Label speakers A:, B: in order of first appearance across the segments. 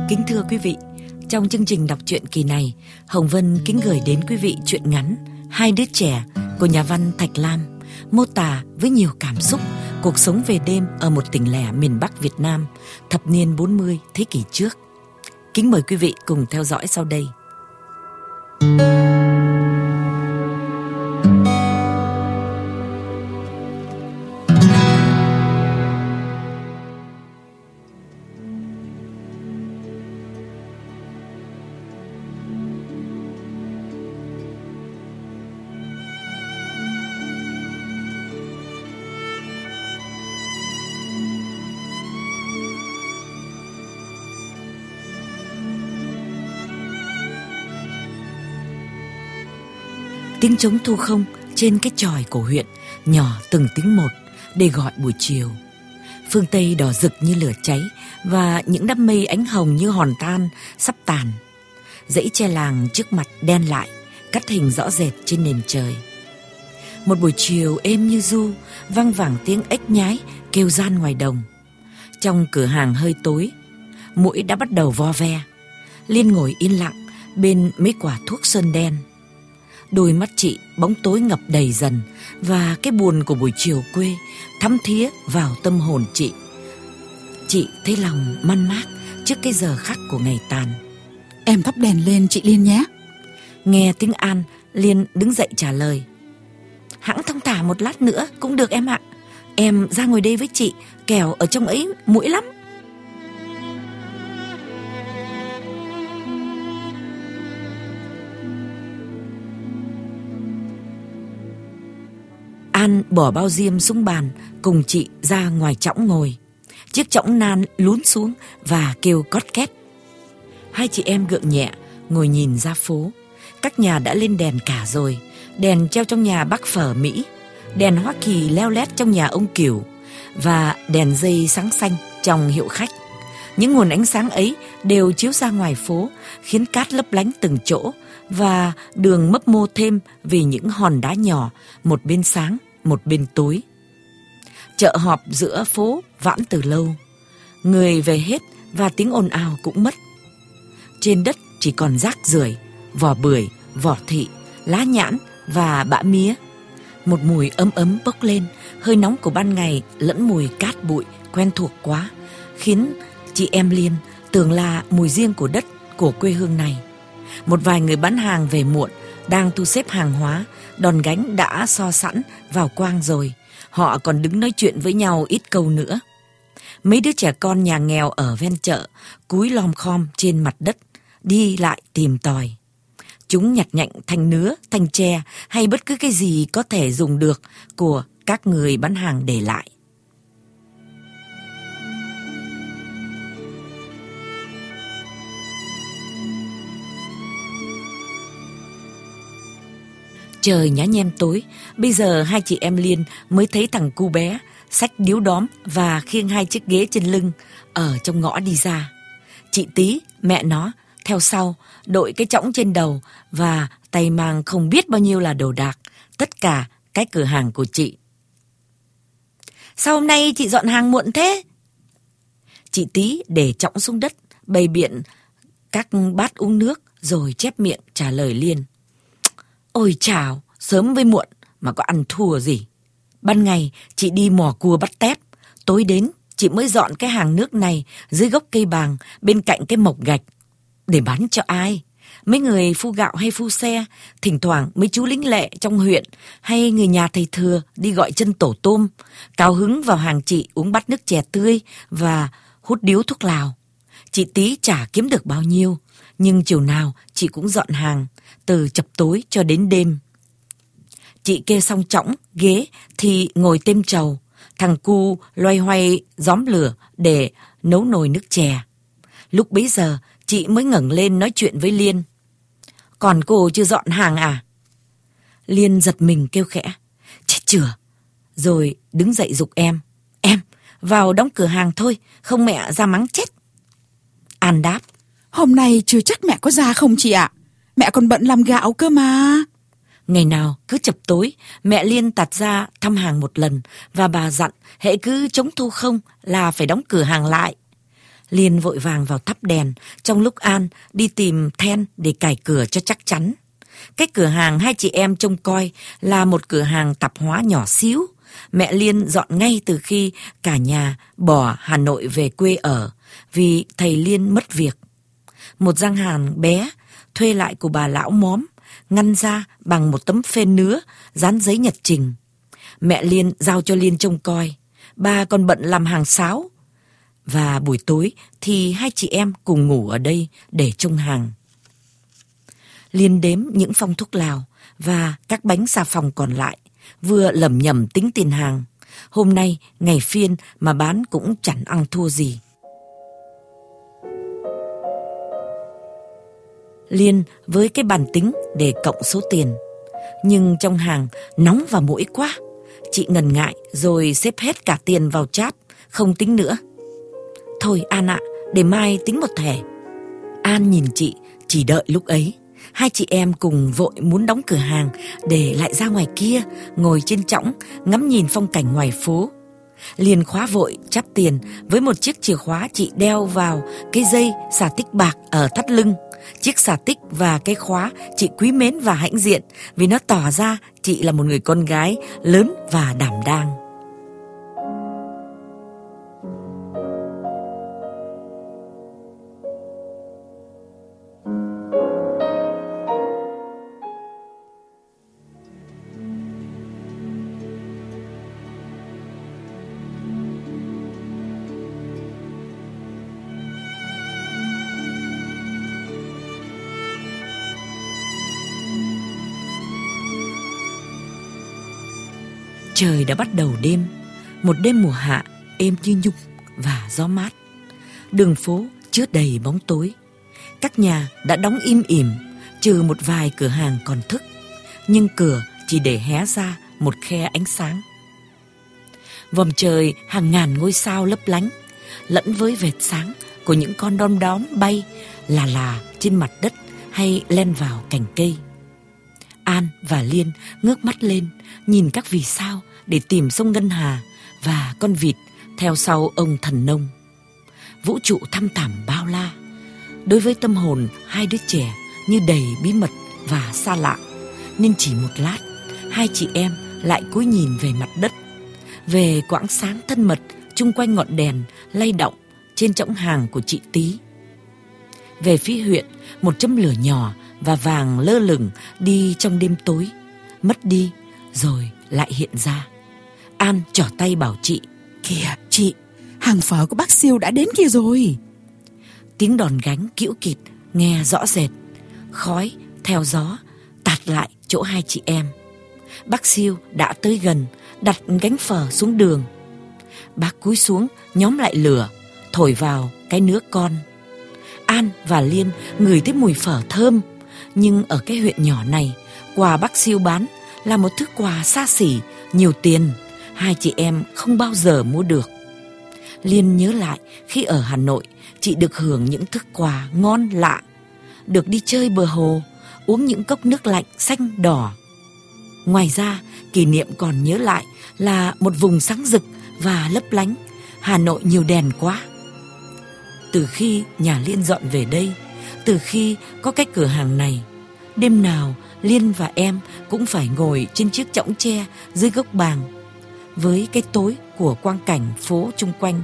A: Kính thưa quý vị, trong chương trình đọc truyện kỳ này, Hồng Vân kính gửi đến quý vị truyện ngắn Hai đứa trẻ của nhà văn Thạch Lam, mô tả với nhiều cảm xúc cuộc sống về đêm ở một tỉnh lẻ miền Bắc Việt Nam, thập niên 40 thế kỷ trước. Kính mời quý vị cùng theo dõi sau đây. Tiếng trống thu không trên cái chòi của huyện nhỏ từng tiếng một để gọi buổi chiều. Phương Tây đỏ rực như lửa cháy và những đám mây ánh hồng như hòn than sắp tàn. Dãy tre làng trước mặt đen lại, cắt hình rõ rệt trên nền trời. Một buổi chiều êm như ru, vang vẳng tiếng ếch nhái kêu gian ngoài đồng. Trong cửa hàng hơi tối, muỗi đã bắt đầu vo ve. Liên ngồi yên lặng bên mấy quả thuốc sơn đen. Đôi mắt chị bóng tối ngập đầy dần, và cái buồn của buổi chiều quê thấm thía vào tâm hồn chị. Chị thấy lòng man mác trước cái giờ khắc của ngày tàn.
B: Em thắp đèn lên chị Liên nhé.
A: Nghe tiếng An, Liên đứng dậy trả lời. Hẵng thong thả một lát nữa cũng được em ạ. Em ra ngồi đây với chị, kẻo ở trong ấy muỗi lắm. An bỏ bao diêm xuống bàn, cùng chị ra ngoài chõng ngồi. Chiếc chõng nan lún xuống và kêu cót két. Hai chị em gượng nhẹ ngồi nhìn ra phố. Các nhà đã lên đèn cả rồi. Đèn treo trong nhà bác Phở Mỹ, đèn Hoa Kỳ leo lét trong nhà ông Cửu, và đèn dây sáng xanh trong hiệu khách. Những nguồn ánh sáng ấy đều chiếu ra ngoài phố, khiến cát lấp lánh từng chỗ, và đường mấp mô thêm vì những hòn đá nhỏ, một bên sáng, một bên tối. Chợ họp giữa phố vãn từ lâu. Người về hết và tiếng ồn ào cũng mất. Trên đất chỉ còn rác rưởi, vỏ bưởi, vỏ thị, lá nhãn và bã mía. Một mùi ấm ấm bốc lên, hơi nóng của ban ngày lẫn mùi cát bụi quen thuộc quá, khiến chị em Liên tưởng là mùi riêng của đất, của quê hương này. Một vài người bán hàng về muộn, đang thu xếp hàng hóa, đòn gánh đã so sẵn vào quang rồi. Họ còn đứng nói chuyện với nhau ít câu nữa. Mấy đứa trẻ con nhà nghèo ở ven chợ cúi lom khom trên mặt đất, đi lại tìm tòi. Chúng nhặt nhạnh thanh nứa, thanh tre hay bất cứ cái gì có thể dùng được của các người bán hàng để lại. Trời nhá nhem tối, bây giờ hai chị em Liên mới thấy thằng cu bé xách điếu đóm và khiêng hai chiếc ghế trên lưng ở trong ngõ đi ra. Chị Tí, mẹ nó, theo sau, đội cái chõng trên đầu và tay mang không biết bao nhiêu là đồ đạc, tất cả cái cửa hàng của chị. Sao hôm nay chị dọn hàng muộn thế? Chị Tí để chõng xuống đất, bày biện các bát uống nước rồi chép miệng trả lời Liên. Ôi chào, sớm với muộn mà có ăn thua gì. Ban ngày chị đi mò cua bắt tép, tối đến chị mới dọn cái hàng nước này dưới gốc cây bàng bên cạnh cái mộc gạch. Để bán cho ai? Mấy người phu gạo hay phu xe, thỉnh thoảng mấy chú lính lệ trong huyện hay người nhà thầy thừa đi gọi chân tổ tôm, cao hứng vào hàng chị uống bát nước chè tươi và hút điếu thuốc lào. Chị Tí chả kiếm được bao nhiêu, nhưng chiều nào chị cũng dọn hàng, từ chập tối cho đến đêm. Chị kê xong chõng, ghế thì ngồi têm trầu. Thằng cu loay hoay gióm lửa để nấu nồi nước chè. Lúc bấy giờ chị mới ngẩng lên nói chuyện với Liên. Còn cô chưa dọn hàng à? Liên giật mình kêu khẽ. Chết chửa. Rồi đứng dậy giục em. Em, vào đóng cửa hàng thôi, không mẹ ra mắng chết. An đáp.
B: Hôm nay chưa chắc mẹ có ra không chị ạ. Mẹ còn bận làm gạo cơ mà.
A: Ngày nào cứ chập tối, mẹ Liên tạt ra thăm hàng một lần và bà dặn hễ cứ trống thu không là phải đóng cửa hàng lại. Liên vội vàng vào thắp đèn, trong lúc An đi tìm then để cài cửa cho chắc chắn. Cái cửa hàng hai chị em trông coi là một cửa hàng tạp hóa nhỏ xíu. Mẹ Liên dọn ngay từ khi cả nhà bỏ Hà Nội về quê ở, vì thầy Liên mất việc. Một gian hàng bé, thuê lại của bà lão Móm, ngăn ra bằng một tấm phên nứa, dán giấy nhật trình. Mẹ Liên giao cho Liên trông coi, bà còn bận làm hàng sáo. Và buổi tối thì hai chị em cùng ngủ ở đây để trông hàng. Liên đếm những phong thuốc lào và các bánh xà phòng còn lại, vừa lẩm nhẩm tính tiền hàng. Hôm nay ngày phiên mà bán cũng chẳng ăn thua gì. Liên với cái bàn tính để cộng số tiền. Nhưng trong hàng nóng và muỗi quá. Chị ngần ngại rồi xếp hết cả tiền vào cháp, không tính nữa. Thôi An ạ, để mai tính một thẻ. An nhìn chị, chỉ đợi lúc ấy. Hai chị em cùng vội muốn đóng cửa hàng để lại ra ngoài kia, ngồi trên chõng, ngắm nhìn phong cảnh ngoài phố. Liền khóa vội chắp tiền với một chiếc chìa khóa chị đeo vào cái dây xà tích bạc ở thắt lưng. Chiếc xà tích và cái khóa chị quý mến và hãnh diện, vì nó tỏ ra chị là một người con gái lớn và đảm đang. Trời đã bắt đầu đêm, một đêm mùa hạ êm như nhung và gió mát. Đường phố chứa đầy bóng tối. Các nhà đã đóng im ỉm, trừ một vài cửa hàng còn thức, nhưng cửa chỉ để hé ra một khe ánh sáng. Vòm trời hàng ngàn ngôi sao lấp lánh, lẫn với vệt sáng của những con đom đóm bay là trên mặt đất hay len vào cành cây. An và Liên ngước mắt lên, nhìn các vì sao để tìm sông Ngân Hà và con vịt theo sau ông thần nông. Vũ trụ thăm thẳm bao la, đối với tâm hồn hai đứa trẻ như đầy bí mật và xa lạ, nên chỉ một lát, hai chị em lại cúi nhìn về mặt đất, về quãng sáng thân mật chung quanh ngọn đèn lay động trên chõng hàng của chị Tí. Về phía huyện, một chấm lửa nhỏ và vàng lơ lửng đi trong đêm tối, mất đi rồi lại hiện ra. An trỏ tay bảo chị:
B: Kìa chị, hàng phở của bác Siêu đã đến kia rồi.
A: Tiếng đòn gánh kĩu kịt nghe rõ rệt, khói theo gió tạt lại chỗ hai chị em. Bác Siêu đã tới gần, đặt gánh phở xuống đường. Bác cúi xuống nhóm lại lửa, thổi vào cái nứa con. An và Liên ngửi thấy mùi phở thơm, nhưng ở cái huyện nhỏ này, quà bác Siêu bán là một thứ quà xa xỉ, nhiều tiền, hai chị em không bao giờ mua được. Liên nhớ lại khi ở Hà Nội, chị được hưởng những thức quà ngon lạ, được đi chơi bờ hồ, uống những cốc nước lạnh xanh đỏ. Ngoài ra, kỷ niệm còn nhớ lại là một vùng sáng rực và lấp lánh. Hà Nội nhiều đèn quá. Từ khi nhà Liên dọn về đây, từ khi có cái cửa hàng này, đêm nào Liên và em cũng phải ngồi trên chiếc chõng tre dưới gốc bàng, với cái tối của quang cảnh phố chung quanh.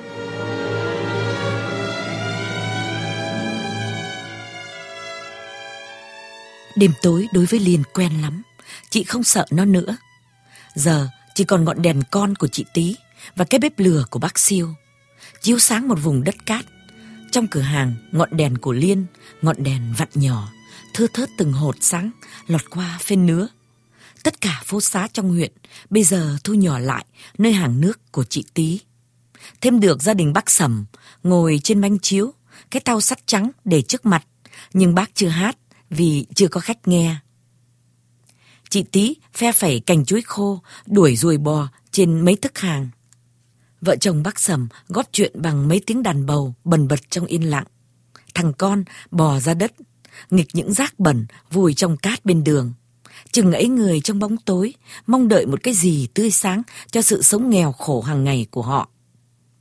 A: Đêm tối đối với Liên quen lắm, chị không sợ nó nữa. Giờ chỉ còn ngọn đèn con của chị Tí và cái bếp lửa của bác Siêu, chiếu sáng một vùng đất cát. Trong cửa hàng, ngọn đèn của Liên, ngọn đèn vặn nhỏ, thưa thớt từng hột sáng lọt qua phên nứa. Tất cả phố xá trong huyện bây giờ thu nhỏ lại nơi hàng nước của chị Tí. Thêm được gia đình bác Sầm ngồi trên manh chiếu, cái thau sắt trắng để trước mặt, nhưng bác chưa hát vì chưa có khách nghe. Chị Tí phe phẩy cành chuối khô, đuổi ruồi bò trên mấy thức hàng. Vợ chồng bác Sầm góp chuyện bằng mấy tiếng đàn bầu bần bật trong yên lặng. Thằng con bò ra đất, nghịch những rác bẩn vùi trong cát bên đường. Chừng ấy người trong bóng tối, mong đợi một cái gì tươi sáng cho sự sống nghèo khổ hàng ngày của họ.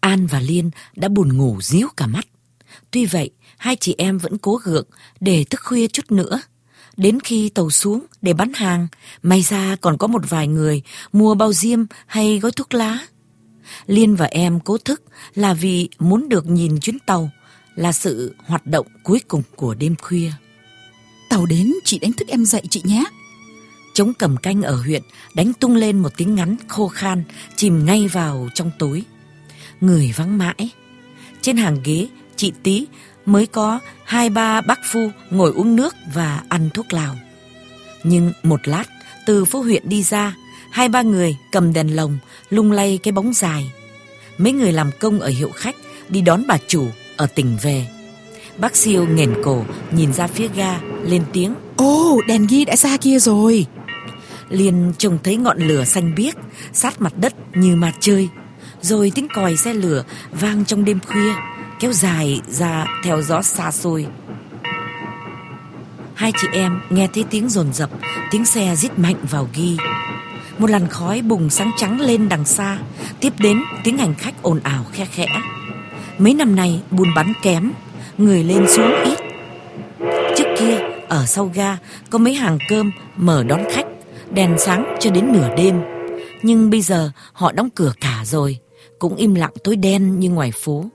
A: An và Liên đã buồn ngủ ríu cả mắt. Tuy vậy, hai chị em vẫn cố gượng để thức khuya chút nữa. Đến khi tàu xuống để bán hàng, may ra còn có một vài người mua bao diêm hay gói thuốc lá. Liên và em cố thức là vì muốn được nhìn chuyến tàu, là sự hoạt động cuối cùng của đêm khuya.
B: Tàu đến, chị đánh thức em dậy chị nhé.
A: Trống cầm canh ở huyện đánh tung lên một tiếng ngắn khô khan, chìm ngay vào trong tối. Người vắng mãi. Trên hàng ghế, chị Tí mới có 2-3 bác phu ngồi uống nước và ăn thuốc lào. Nhưng một lát, từ phố huyện đi ra, 2-3 người cầm đèn lồng lung lay cái bóng dài. Mấy người làm công ở hiệu khách đi đón bà chủ ở tỉnh về. Bác Siêu nghển cổ nhìn ra phía ga, lên tiếng:
B: Ồ, đèn ghi đã ra kia rồi.
A: Liên trông thấy ngọn lửa xanh biếc sát mặt đất như ma chơi. Rồi tiếng còi xe lửa vang trong đêm khuya, kéo dài ra theo gió xa xôi. Hai chị em nghe thấy tiếng dồn dập, tiếng xe rít mạnh vào ghi. Một làn khói bùng sáng trắng lên đằng xa, tiếp đến tiếng hành khách ồn ào khe khẽ. Mấy năm nay buôn bán kém, người lên xuống ít. Trước kia ở sau ga có mấy hàng cơm mở đón khách, đèn sáng cho đến nửa đêm. Nhưng bây giờ họ đóng cửa cả rồi, cũng im lặng tối đen như ngoài phố.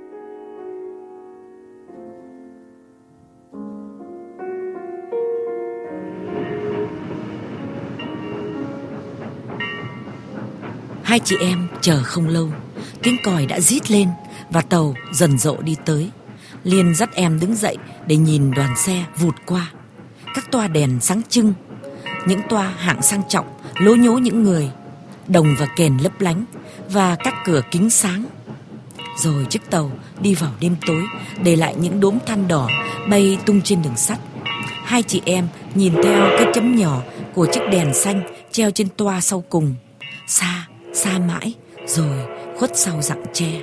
A: Hai chị em chờ không lâu, tiếng còi đã rít lên và tàu dần dộ đi tới. Liên dắt em đứng dậy để nhìn đoàn xe vụt qua. Các toa đèn sáng trưng, những toa hạng sang trọng lố nhố những người, đồng và kèn lấp lánh và các cửa kính sáng. Rồi chiếc tàu đi vào đêm tối, để lại những đốm than đỏ bay tung trên đường sắt. Hai chị em nhìn theo cái chấm nhỏ của chiếc đèn xanh treo trên toa sau cùng, xa, xa mãi, rồi khuất sau rặng tre.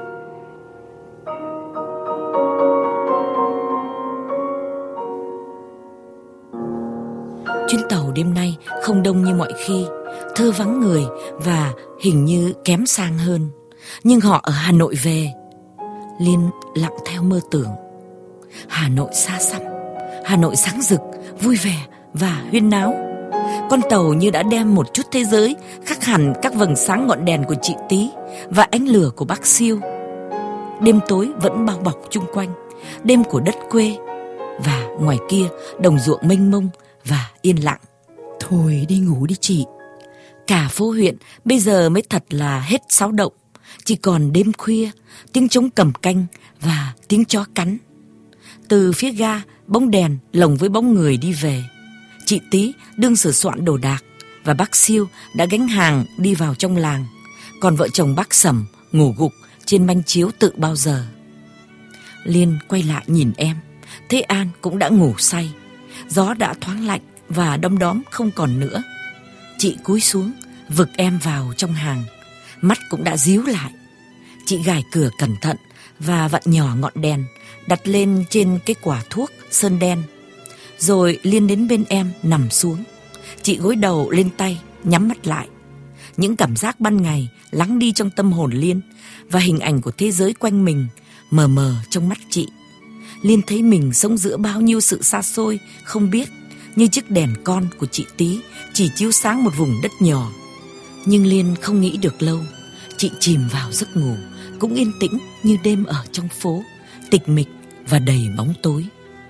A: Chuyến tàu đêm nay không đông như mọi khi, thưa vắng người và hình như kém sang hơn. Nhưng họ ở Hà Nội về. Liên lặng theo mơ tưởng. Hà Nội xa xăm, Hà Nội sáng rực, vui vẻ và huyên náo. Con tàu như đã đem một chút thế giới khác hẳn các vầng sáng ngọn đèn của chị Tí và ánh lửa của bác Siêu. Đêm tối vẫn bao bọc chung quanh, đêm của đất quê. Và ngoài kia đồng ruộng mênh mông và yên lặng.
B: Thôi đi ngủ đi chị.
A: Cả phố huyện bây giờ mới thật là hết xáo động. Chỉ còn đêm khuya, tiếng trống cầm canh và tiếng chó cắn. Từ phía ga, bóng đèn lồng với bóng người đi về. Chị Tí đương sửa soạn đồ đạc và bác Siêu đã gánh hàng đi vào trong làng. Còn vợ chồng bác Sẩm ngủ gục trên manh chiếu tự bao giờ. Liên quay lại nhìn em, thấy An cũng đã ngủ say. Gió đã thoáng lạnh và đom đóm không còn nữa. Chị cúi xuống vực em vào trong hàng, mắt cũng đã díu lại. Chị gài cửa cẩn thận và vặn nhỏ ngọn đèn, đặt lên trên cái quả thuốc sơn đen. Rồi Liên đến bên em nằm xuống. Chị gối đầu lên tay, nhắm mắt lại. Những cảm giác ban ngày lắng đi trong tâm hồn Liên, và hình ảnh của thế giới quanh mình mờ mờ trong mắt chị. Liên thấy mình sống giữa bao nhiêu sự xa xôi không biết, như chiếc đèn con của chị Tí chỉ chiếu sáng một vùng đất nhỏ. Nhưng Liên không nghĩ được lâu, chị chìm vào giấc ngủ, cũng yên tĩnh như đêm ở trong phố, tịch mịch và đầy bóng tối.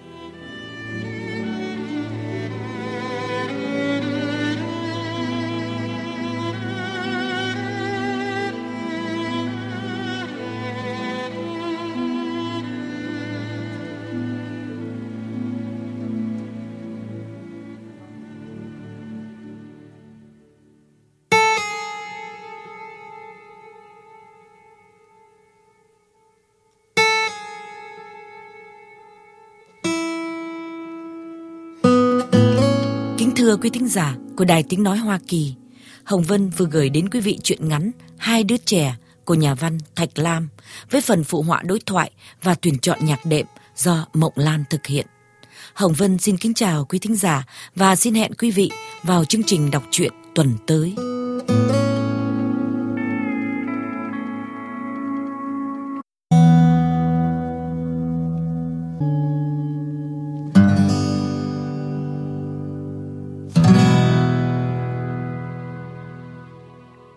A: Thưa quý thính giả của Đài Tiếng Nói Hoa Kỳ, Hồng Vân vừa gửi đến quý vị truyện ngắn Hai đứa trẻ của nhà văn Thạch Lam với phần phụ họa đối thoại và tuyển chọn nhạc đệm do Mộng Lan thực hiện. Hồng Vân xin kính chào quý thính giả và xin hẹn quý vị vào chương trình đọc truyện tuần tới.